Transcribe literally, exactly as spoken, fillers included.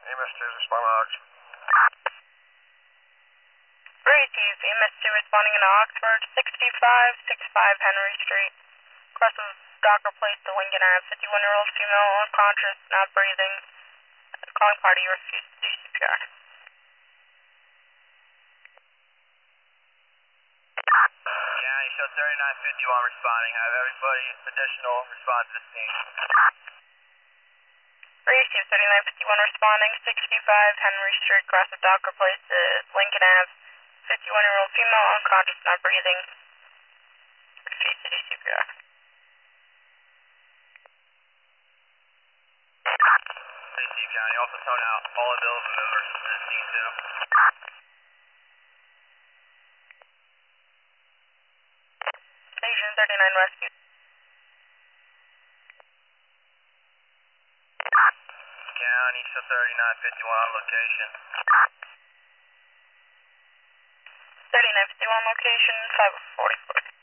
E M S two is responding to Ox. Great, Chief. E M S two responding in Oxford, sixty-five sixty-five Henry Street. Cross of Docker Place to Lincoln Ave, fifty-one-year-old female, unconscious, not breathing. Calling party, you refuse to do C P R. County, show thirty-nine fifty-one responding. Have everybody additional respond to the scene. Great, Chief. thirty-nine fifty-one responding, sixty-five Henry Street, cross of Docker Place to Lincoln Ave. fifty-one-year-old female, unconscious, not breathing. Refuse to do C P R. Steve County, also tone out all available members to the scene too. Station thirty-nine rescue. County, show thirty-nine fifty-one on location. thirty-nine fifty-one location, five forty-four.